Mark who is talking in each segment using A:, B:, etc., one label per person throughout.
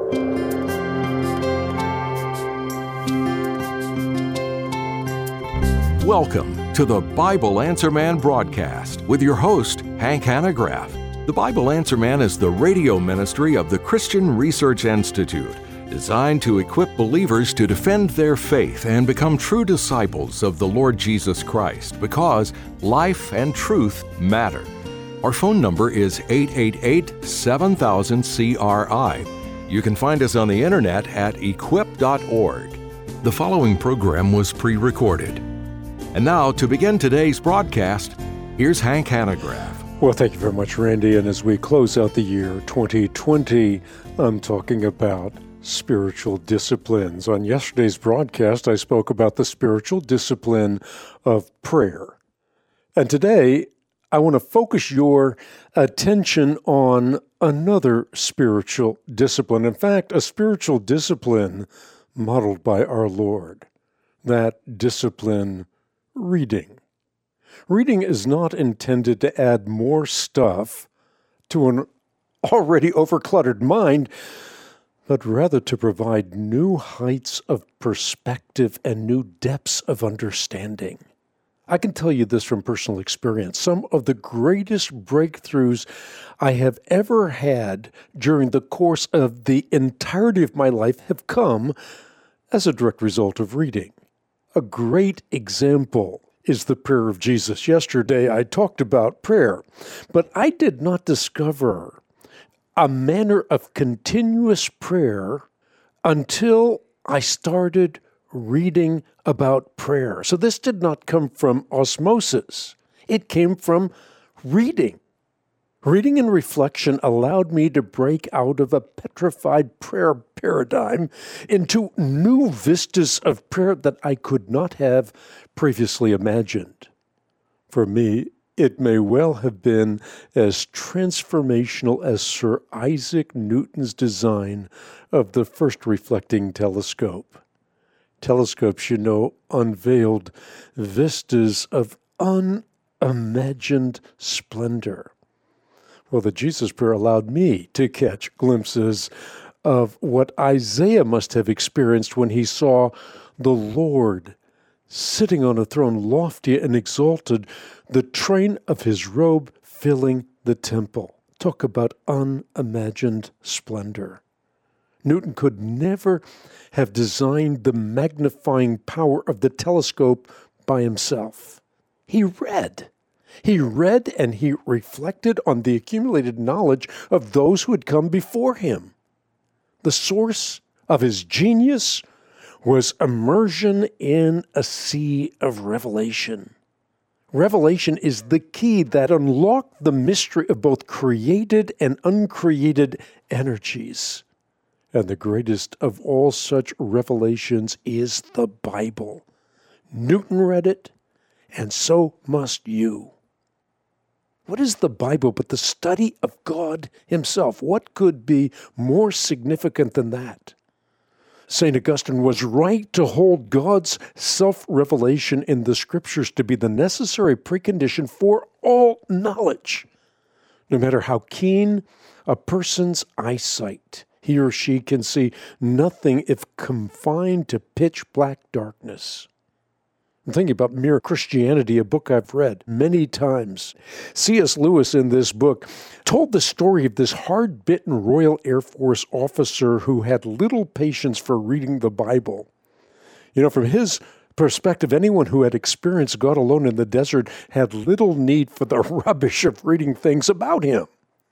A: Welcome to the Bible Answer Man broadcast with your host, Hank Hanegraaff. The Bible Answer Man is the radio ministry of the Christian Research Institute, designed to equip believers to defend their faith and become true disciples of the Lord Jesus Christ, because life and truth matter. Our phone number is 888-7000-CRI. You can find us on the internet at equip.org. The following program was pre-recorded. And now, to begin today's broadcast, here's Hank Hanegraaff.
B: Well, thank you very much, Randy. And as we close out the year 2020, I'm talking about spiritual disciplines. On yesterday's broadcast, I spoke about the spiritual discipline of prayer. And today, I want to focus your attention on another spiritual discipline. In fact, a spiritual discipline modeled by our Lord. That discipline, reading. Reading is not intended to add more stuff to an already overcluttered mind, but rather to provide new heights of perspective and new depths of understanding. I can tell you this from personal experience. Some of the greatest breakthroughs I have ever had during the course of the entirety of my life have come as a direct result of reading. A great example is the prayer of Jesus. Yesterday I talked about prayer, but I did not discover a manner of continuous prayer until I started reading about prayer. So this did not come from osmosis. It came from reading. Reading and reflection allowed me to break out of a petrified prayer paradigm into new vistas of prayer that I could not have previously imagined. For me, it may well have been as transformational as Sir Isaac Newton's design of the first reflecting telescope. Telescopes, unveiled vistas of unimagined splendor. Well, the Jesus prayer allowed me to catch glimpses of what Isaiah must have experienced when he saw the Lord sitting on a throne, lofty and exalted, the train of his robe filling the temple. Talk about unimagined splendor. Newton could never have designed the magnifying power of the telescope by himself. He read and he reflected on the accumulated knowledge of those who had come before him. The source of his genius was immersion in a sea of revelation. Revelation is the key that unlocked the mystery of both created and uncreated energies. And the greatest of all such revelations is the Bible. Newton read it, and so must you. What is the Bible but the study of God himself? What could be more significant than that? St. Augustine was right to hold God's self-revelation in the Scriptures to be the necessary precondition for all knowledge. No matter how keen a person's eyesight, he or she can see nothing if confined to pitch-black darkness. I'm thinking about Mere Christianity, a book I've read many times. C.S. Lewis in this book told the story of this hard-bitten Royal Air Force officer who had little patience for reading the Bible. From his perspective, anyone who had experienced God alone in the desert had little need for the rubbish of reading things about him.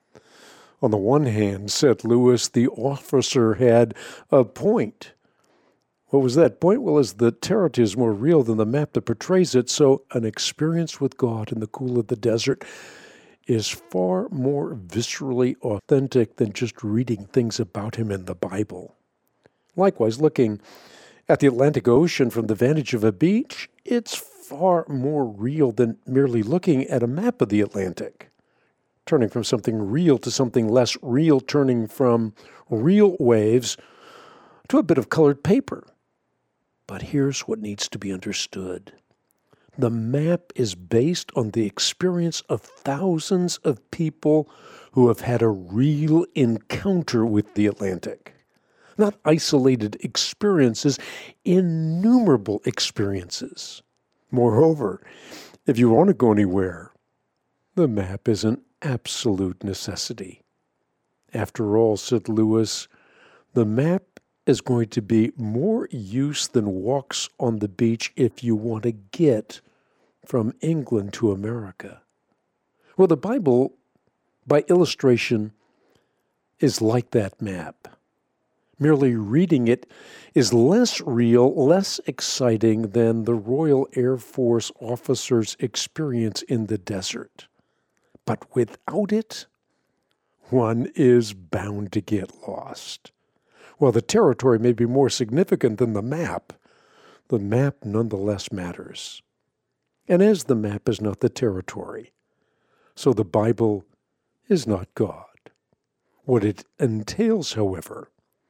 B: On the one hand, said Lewis, the officer had a point. What was that point? Well, as the tarot is more real than the map that portrays it, so an experience with God in the cool of the desert is far more viscerally authentic than just reading things about him in the Bible. Likewise, looking at the Atlantic Ocean from the vantage of a beach, it's far more real than merely looking at a map of the Atlantic. Turning from something real to something less real, turning from real waves to a bit of colored paper. But here's what needs to be understood. The map is based on the experience of thousands of people who have had a real encounter with the Atlantic. not isolated experiences, innumerable experiences. Moreover, if you want to go anywhere, the map is an absolute necessity. After all, said Lewis, the map is going to be more use than walks on the beach if you want to get from England to America. Well, the Bible, by illustration, is like that map. Merely reading it is less real, less exciting than the Royal Air Force officer's experience in the desert. But without it, one is bound to get lost. While the territory may be more significant than the map nonetheless matters. And as the map is not the territory, so the Bible is not God. What it entails, however,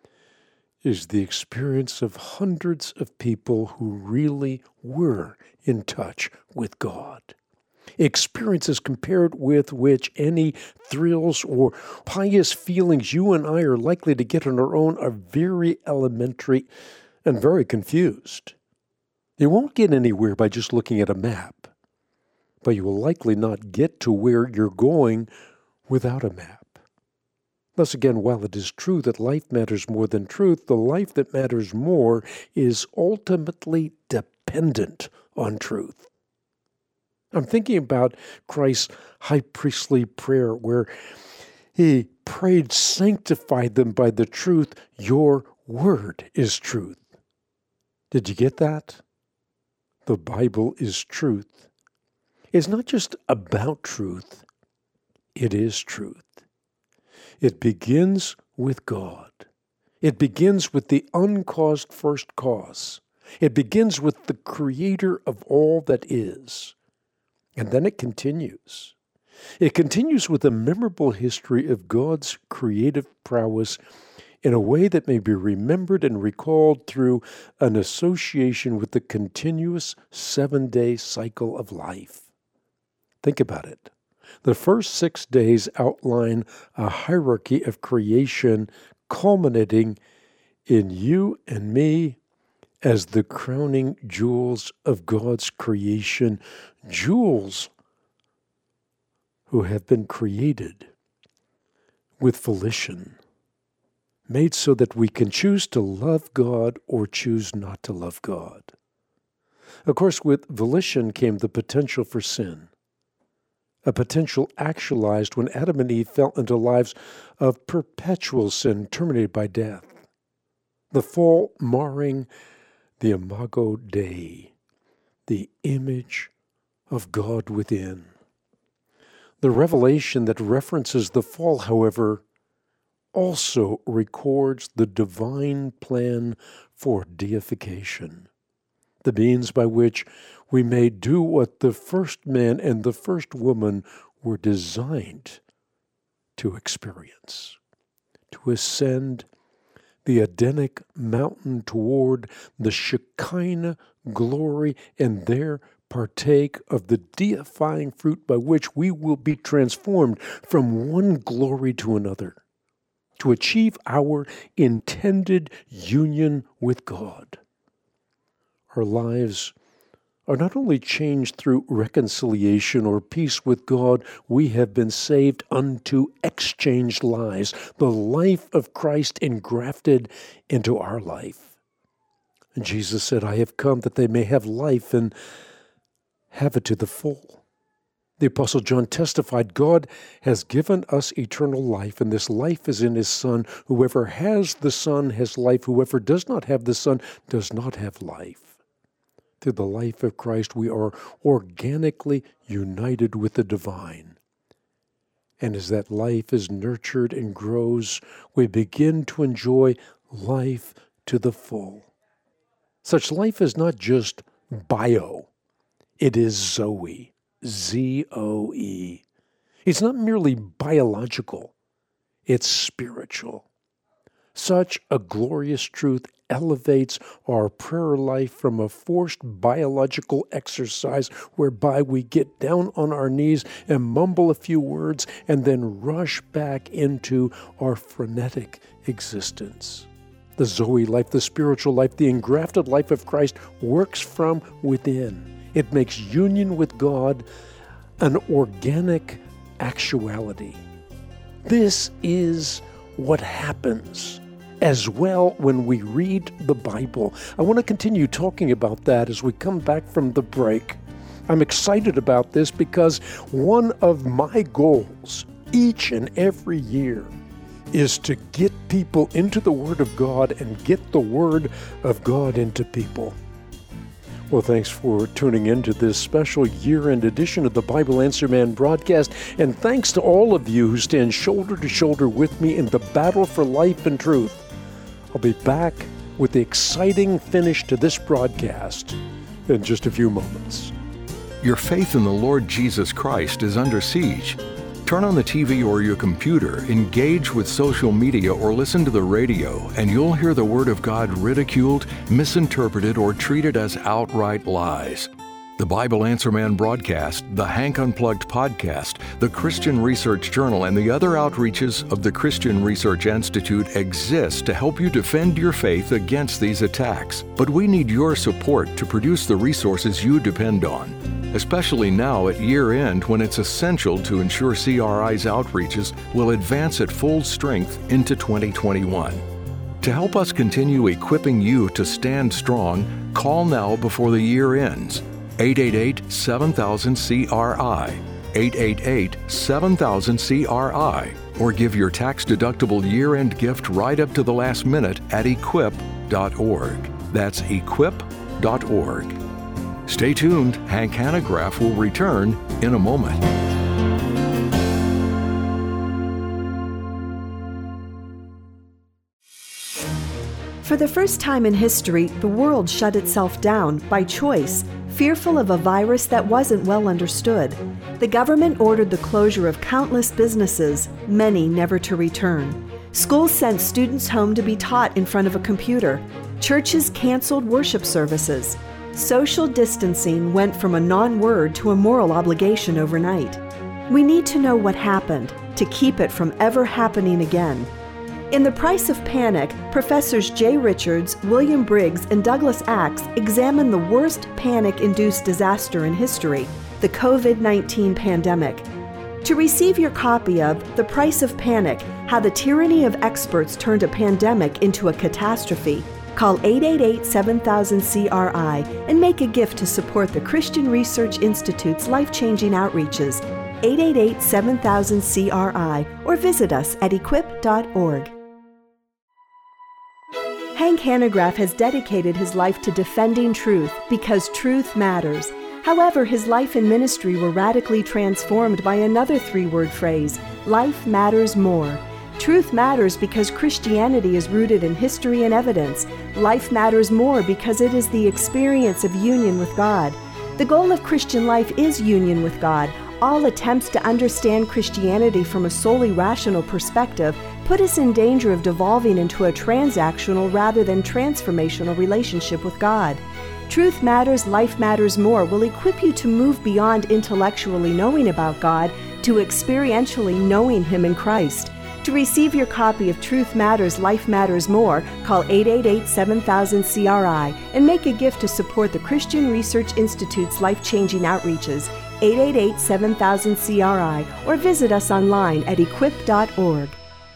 B: is the experience of hundreds of people who really were in touch with God. Experiences compared with which any thrills or pious feelings you and I are likely to get on our own are very elementary and very confused. You won't get anywhere by just looking at a map, but you will likely not get to where you're going without a map. Thus again, while it is true that life matters more than truth, the life that matters more is ultimately dependent on truth. I'm thinking about Christ's high priestly prayer where he prayed, "Sanctify them by the truth. Your word is truth." Did you get that? The Bible is truth. It's not just about truth. It is truth. It begins with God. It begins with the uncaused first cause. It begins with the creator of all that is. And then it continues. It continues with a memorable history of God's creative prowess in a way that may be remembered and recalled through an association with the continuous 7-day cycle of life. Think about it. The first 6 days outline a hierarchy of creation culminating in you and me as the crowning jewels of God's creation, jewels who have been created with volition, made so that we can choose to love God or choose not to love God. Of course, with volition came the potential for sin, a potential actualized when Adam and Eve fell into lives of perpetual sin terminated by death, the fall marring the imago Dei, the image of God within. The revelation that references the fall, however, also records the divine plan for deification, the means by which we may do what the first man and the first woman were designed to experience, to ascend the Edenic mountain toward the Shekinah glory and there partake of the deifying fruit by which we will be transformed from one glory to another, to achieve our intended union with God. Our lives are not only changed through reconciliation or peace with God, we have been saved unto exchanged lives, the life of Christ engrafted into our life. And Jesus said, "I have come that they may have life and have it to the full." The Apostle John testified, God has given us eternal life, and this life is in His Son. Whoever has the Son has life. Whoever does not have the Son does not have life. Through the life of Christ, we are organically united with the divine. And as that life is nurtured and grows, we begin to enjoy life to the full. Such life is not just bio, it is Zoe, Z-O-E. It's not merely biological, it's spiritual. Such a glorious truth elevates our prayer life from a forced biological exercise whereby we get down on our knees and mumble a few words and then rush back into our frenetic existence. The Zoe life, the spiritual life, the engrafted life of Christ works from within. It makes union with God an organic actuality. This is what happens as well when we read the Bible. I want to continue talking about that as we come back from the break. I'm excited about this because one of my goals each and every year is to get people into the Word of God and get the Word of God into people. Well, thanks for tuning in to this special year-end edition of the Bible Answer Man broadcast, and thanks to all of you who stand shoulder to shoulder with me in the battle for life and truth. I'll be back with the exciting finish to this broadcast in just a few moments.
A: Your faith in the Lord Jesus Christ is under siege. Turn on the TV or your computer, engage with social media, or listen to the radio, and you'll hear the Word of God ridiculed, misinterpreted, or treated as outright lies. The Bible Answer Man broadcast, the Hank Unplugged podcast, the Christian Research Journal, and the other outreaches of the Christian Research Institute exist to help you defend your faith against these attacks. But we need your support to produce the resources you depend on, especially now at year-end when it's essential to ensure CRI's outreaches will advance at full strength into 2021. To help us continue equipping you to stand strong, call now before the year ends. 888-7000-CRI, 888-7000-CRI, or give your tax-deductible year-end gift right up to the last minute at equip.org. That's equip.org. Stay tuned. Hank Hanegraaff will return in a moment.
C: For the first time in history, the world shut itself down by choice, fearful of a virus that wasn't well understood. The government ordered the closure of countless businesses, many never to return. Schools sent students home to be taught in front of a computer. Churches canceled worship services. Social distancing went from a non-word to a moral obligation overnight. We need to know what happened to keep it from ever happening again. In The Price of Panic, Professors Jay Richards, William Briggs, and Douglas Axe examine the worst panic-induced disaster in history, the COVID-19 pandemic. To receive your copy of The Price of Panic, How the Tyranny of Experts Turned a Pandemic into a Catastrophe, call 888-7000-CRI and make a gift to support the Christian Research Institute's life-changing outreaches, 888-7000-CRI, or visit us at equip.org. Hank Hanegraaff has dedicated his life to defending truth because truth matters. However, his life and ministry were radically transformed by another three-word phrase, life matters more. Truth matters because Christianity is rooted in history and evidence. Life matters more because it is the experience of union with God. The goal of Christian life is union with God. All attempts to understand Christianity from a solely rational perspective put us in danger of devolving into a transactional rather than transformational relationship with God. Truth Matters, Life Matters More will equip you to move beyond intellectually knowing about God to experientially knowing Him in Christ. To receive your copy of Truth Matters, Life Matters More, call 888-7000-CRI and make a gift to support the Christian Research Institute's life-changing outreaches, 888-7000-CRI, or visit us online at equip.org.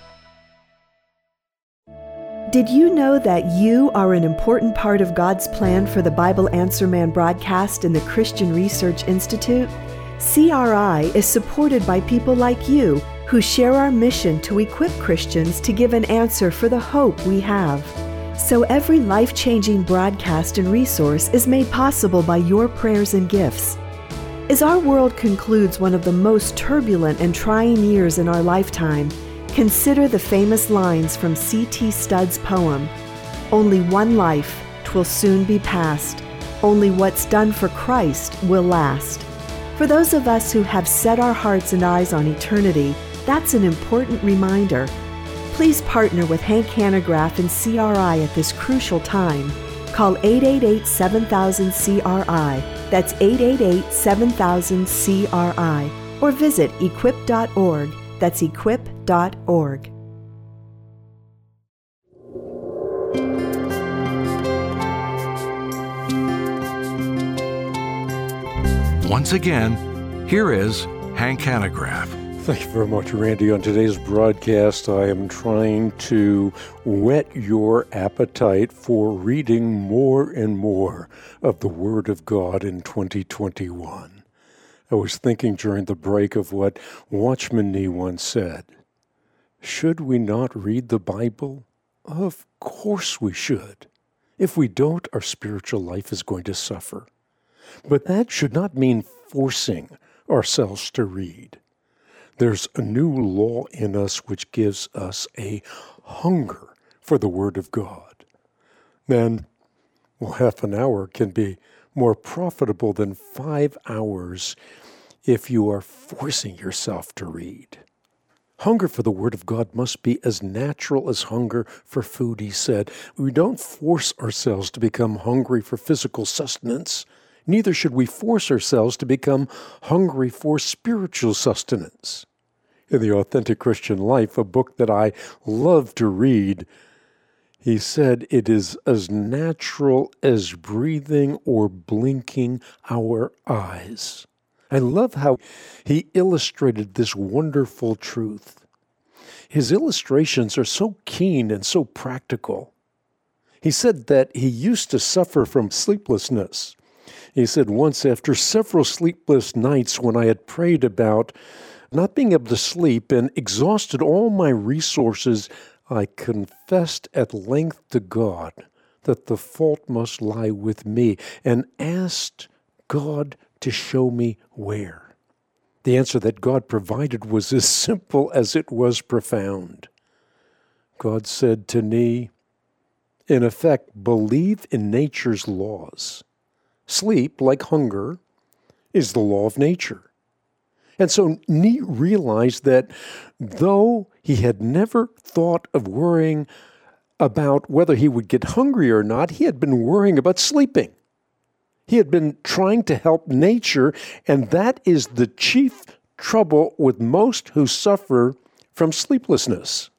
C: Did you know that you are an important part of God's plan for the Bible Answer Man broadcast in the Christian Research Institute? CRI is supported by people like you who share our mission to equip Christians to give an answer for the hope we have. So every life-changing broadcast and resource is made possible by your prayers and gifts. As our world concludes one of the most turbulent and trying years in our lifetime, consider the famous lines from C.T. Studd's poem, "Only one life, 'twill soon be past. Only what's done for Christ will last." For those of us who have set our hearts and eyes on eternity, that's an important reminder. Please partner with Hank Hanegraaff and CRI at this crucial time. Call 888-7000-CRI. That's 888-7000-CRI. Or visit equip.org. That's equip.org.
A: Once again, here is Hank Hanegraaff.
B: Thank you very much, Randy. On today's broadcast, I am trying to whet your appetite for reading more and more of the Word of God in 2021. I was thinking during the break of what Watchman Nee once said. Should we not read the Bible? Of course we should. If we don't, our spiritual life is going to suffer. But that should not mean forcing ourselves to read. There's a new law in us which gives us a hunger for the Word of God. Then, half an hour can be more profitable than 5 hours if you are forcing yourself to read. Hunger for the Word of God must be as natural as hunger for food, he said. We don't force ourselves to become hungry for physical sustenance. Neither should we force ourselves to become hungry for spiritual sustenance. In The Authentic Christian Life, a book that I love to read, he said it is as natural as breathing or blinking our eyes. I love how he illustrated this wonderful truth. His illustrations are so keen and so practical. He said that he used to suffer from sleeplessness. He said, once after several sleepless nights when I had prayed about not being able to sleep and exhausted all my resources, I confessed at length to God that the fault must lie with me and asked God to show me where. The answer that God provided was as simple as it was profound. God said to Nee, in effect, believe in nature's laws. Sleep, like hunger, is the law of nature. And so Nee realized that though he had never thought of worrying about whether he would get hungry or not, he had been worrying about sleeping. He had been trying to help nature, and that is the chief trouble with most who suffer from sleeplessness.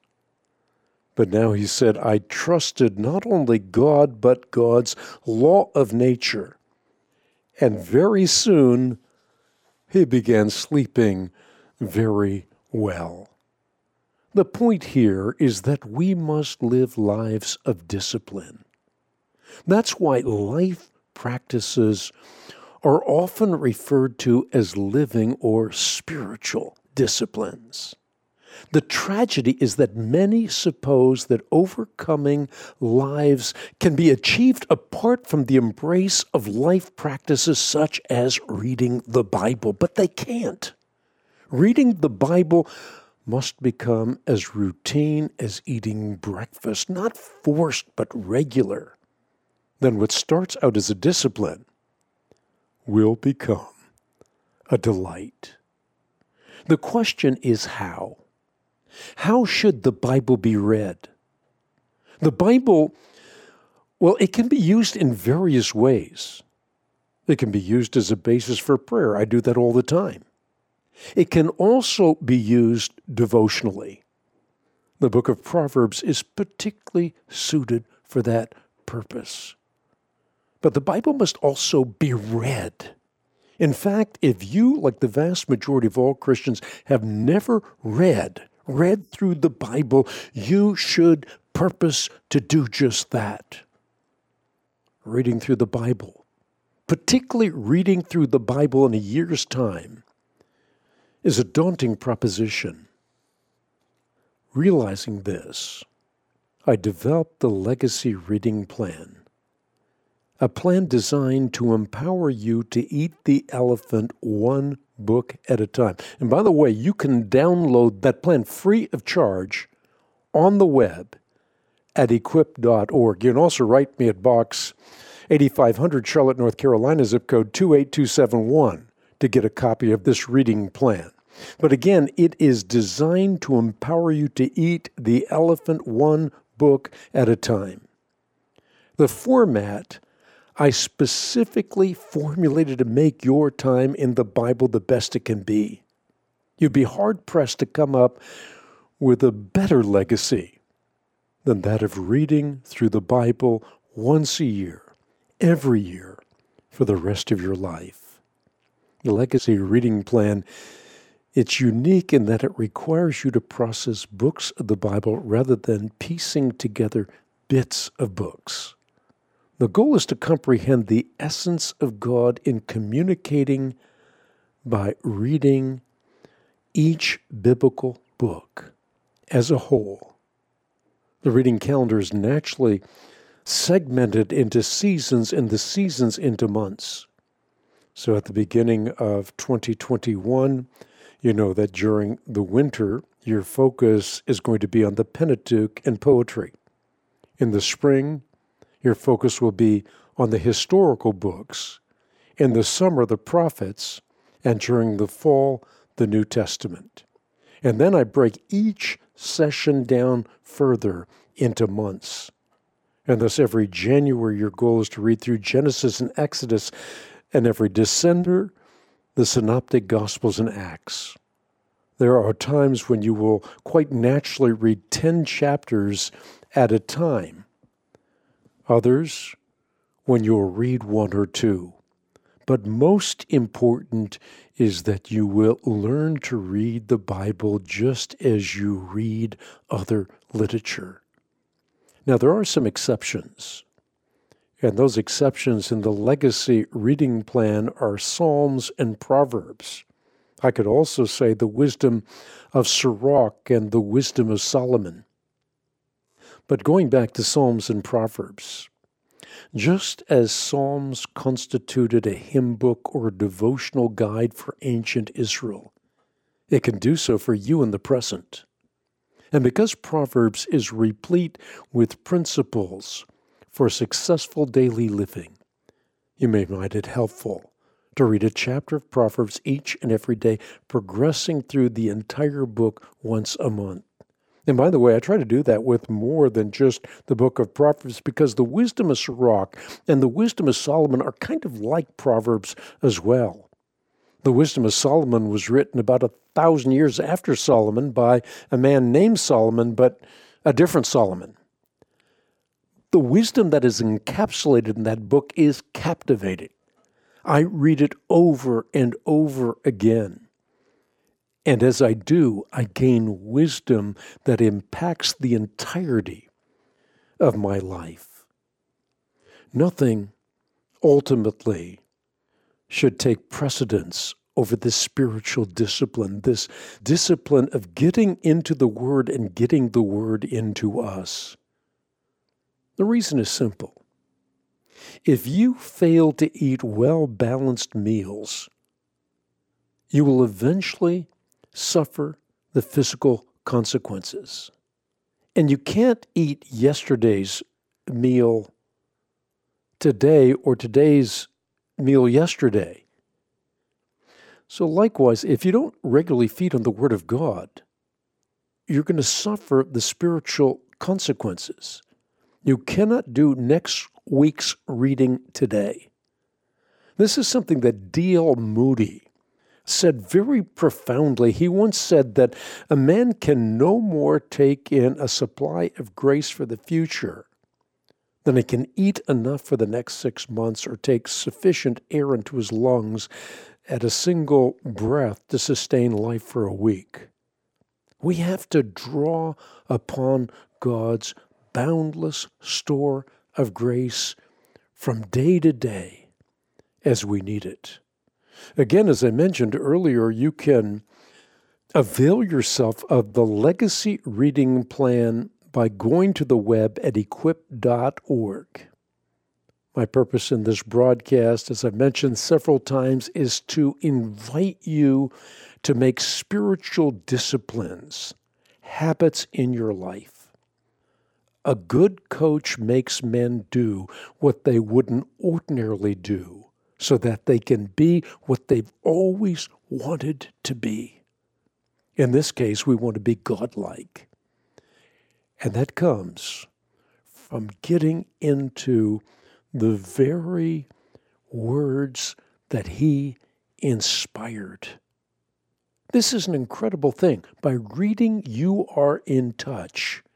B: But now he said, I trusted not only God, but God's law of nature. And very soon, he began sleeping very well. The point here is that we must live lives of discipline. That's why life practices are often referred to as living or spiritual disciplines. The tragedy is that many suppose that overcoming lives can be achieved apart from the embrace of life practices such as reading the Bible, but they can't. Reading the Bible must become as routine as eating breakfast, not forced but regular. Then what starts out as a discipline will become a delight. The question is how? How should the Bible be read? The Bible, it can be used in various ways. It can be used as a basis for prayer. I do that all the time. It can also be used devotionally. The book of Proverbs is particularly suited for that purpose. But the Bible must also be read. In fact, if you, like the vast majority of all Christians, have never read through the Bible, you should purpose to do just that. Reading through the Bible, particularly reading through the Bible in a year's time, is a daunting proposition. Realizing this, I developed the Legacy Reading Plan, a plan designed to empower you to eat the elephant one book at a time. And by the way, you can download that plan free of charge on the web at equip.org. You can also write me at Box 8500, Charlotte, North Carolina, zip code 28271 to get a copy of this reading plan. But again, it is designed to empower you to eat the elephant one book at a time. The format I specifically formulated to make your time in the Bible the best it can be. You'd be hard-pressed to come up with a better legacy than that of reading through the Bible once a year, every year, for the rest of your life. The Legacy Reading Plan, it's unique in that it requires you to process books of the Bible rather than piecing together bits of books. The goal is to comprehend the essence of God in communicating by reading each biblical book as a whole. The reading calendar is naturally segmented into seasons and the seasons into months. So at the beginning of 2021, you know that during the winter, your focus is going to be on the Pentateuch and poetry. In the spring, your focus will be on the historical books. In the summer, the prophets, and during the fall, the New Testament. And then I break each session down further into months. And thus every January, your goal is to read through Genesis and Exodus, and every December, the Synoptic Gospels and Acts. There are times when you will quite naturally read 10 chapters at a time. Others, when you'll read 1 or 2. But most important is that you will learn to read the Bible just as you read other literature. Now, there are some exceptions. And those exceptions in the Legacy Reading Plan are Psalms and Proverbs. I could also say the wisdom of Sirach and the wisdom of Solomon. But going back to Psalms and Proverbs, just as Psalms constituted a hymn book or a devotional guide for ancient Israel, it can do so for you in the present. And because Proverbs is replete with principles for successful daily living, you may find it helpful to read a chapter of Proverbs each and every day, progressing through the entire book once a month. And by the way, I try to do that with more than just the book of Proverbs, because the wisdom of Sirach and the wisdom of Solomon are kind of like Proverbs as well. The wisdom of Solomon was written about 1,000 years after Solomon by a man named Solomon, but a different Solomon. The wisdom that is encapsulated in that book is captivating. I read it over and over again. And as I do, I gain wisdom that impacts the entirety of my life. Nothing ultimately should take precedence over this spiritual discipline, this discipline of getting into the Word and getting the Word into us. The reason is simple. If you fail to eat well-balanced meals, you will eventually suffer the physical consequences. And you can't eat yesterday's meal today or today's meal yesterday. So likewise, if you don't regularly feed on the Word of God, you're going to suffer the spiritual consequences. You cannot do next week's reading today. This is something that D.L. Moody said very profoundly. He once said that a man can no more take in a supply of grace for the future than he can eat enough for the next 6 months or take sufficient air into his lungs at a single breath to sustain life for a week. We have to draw upon God's boundless store of grace from day to day as we need it. Again, as I mentioned earlier, you can avail yourself of the Legacy Reading Plan by going to the web at equip.org. My purpose in this broadcast, as I've mentioned several times, is to invite you to make spiritual disciplines habits in your life. A good coach makes men do what they wouldn't ordinarily do, so that they can be what they've always wanted to be. In this case, we want to be godlike. And that comes from getting into the very words that he inspired. This is an incredible thing. By reading, you are in touch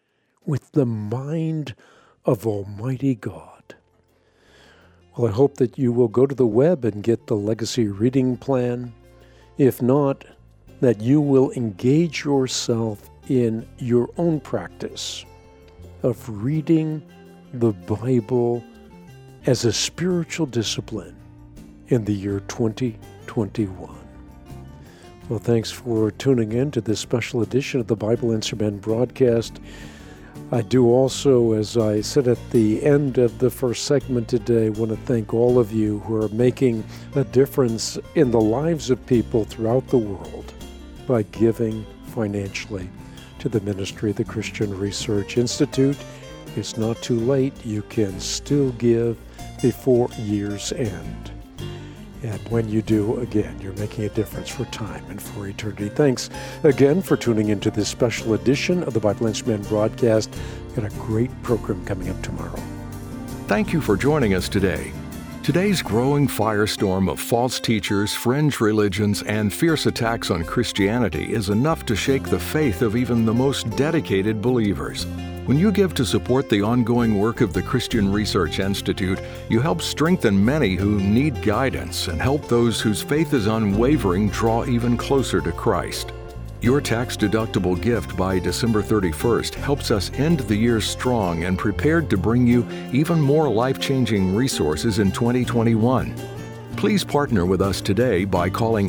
B: with the mind of Almighty God. Well, I hope that you will go to the web and get the Legacy Reading Plan. If not, that you will engage yourself in your own practice of reading the Bible as a spiritual discipline in the year 2021. Well, thanks for tuning in to this special edition of the Bible Answer Man broadcast. I do also, as I said at the end of the first segment today, want to thank all of you who are making a difference in the lives of people throughout the world by giving financially to the ministry of the Christian Research Institute. It's not too late. You can still give before year's end. And when you do, again, you're making a difference for time and for eternity. Thanks again for tuning into this special edition of the Bible Answer Man broadcast. We've got a great program coming up tomorrow.
A: Thank you for joining us today. Today's growing firestorm of false teachers, fringe religions, and fierce attacks on Christianity is enough to shake the faith of even the most dedicated believers. When you give to support the ongoing work of the Christian Research Institute, you help strengthen many who need guidance and help those whose faith is unwavering draw even closer to Christ. Your tax-deductible gift by December 31st helps us end the year strong and prepared to bring you even more life-changing resources in 2021. Please partner with us today by calling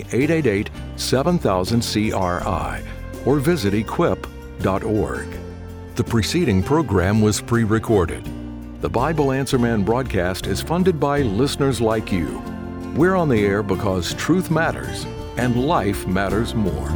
A: 888-7000-CRI or visit equip.org. The preceding program was pre-recorded. The Bible Answer Man broadcast is funded by listeners like you. We're on the air because truth matters and life matters more.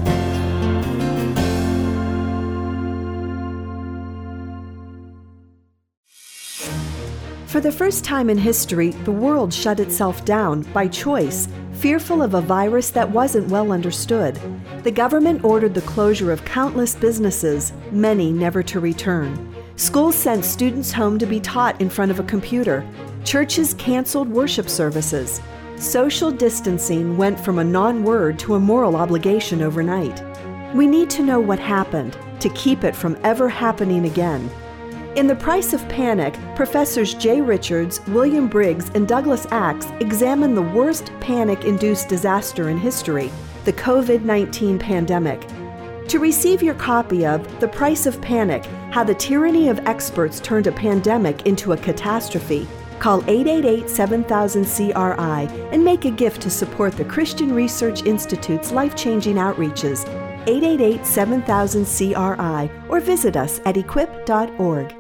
C: For the first time in history, the world shut itself down by choice, fearful of a virus that wasn't well understood. The government ordered the closure of countless businesses, many never to return. Schools sent students home to be taught in front of a computer. Churches canceled worship services. Social distancing went from a non-word to a moral obligation overnight. We need to know what happened to keep it from ever happening again. In The Price of Panic, Professors Jay Richards, William Briggs, and Douglas Axe examine the worst panic-induced disaster in history, the COVID-19 pandemic. To receive your copy of The Price of Panic, How the Tyranny of Experts Turned a Pandemic into a Catastrophe, call 888-7000-CRI and make a gift to support the Christian Research Institute's life-changing outreaches, 888-7000-CRI, or visit us at equip.org.